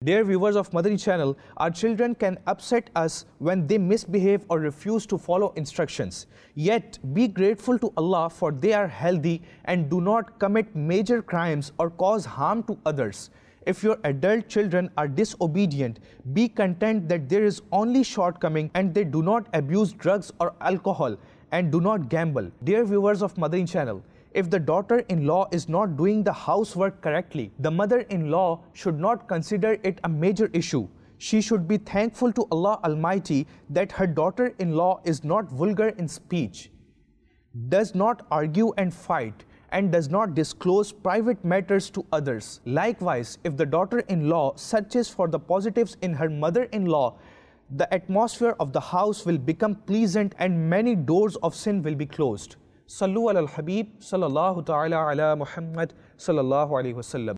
Dear viewers of Madani channel, our children can upset us when they misbehave or refuse to follow instructions. Yet, be grateful to Allah for they are healthy and do not commit major crimes or cause harm to others. If your adult children are disobedient, be content that there is only shortcoming and they do not abuse drugs or alcohol and do not gamble. Dear viewers of Madani channel, if the daughter-in-law is not doing the housework correctly, the mother-in-law should not consider it a major issue. She should be thankful to Allah Almighty that her daughter-in-law is not vulgar in speech, does not argue and fight, and does not disclose private matters to others. Likewise, if the daughter-in-law searches for the positives in her mother-in-law, the atmosphere of the house will become pleasant and many doors of sin will be closed. Sallu ala al-Habib sallallahu ta'ala ala Muhammad sallallahu alayhi wa sallam.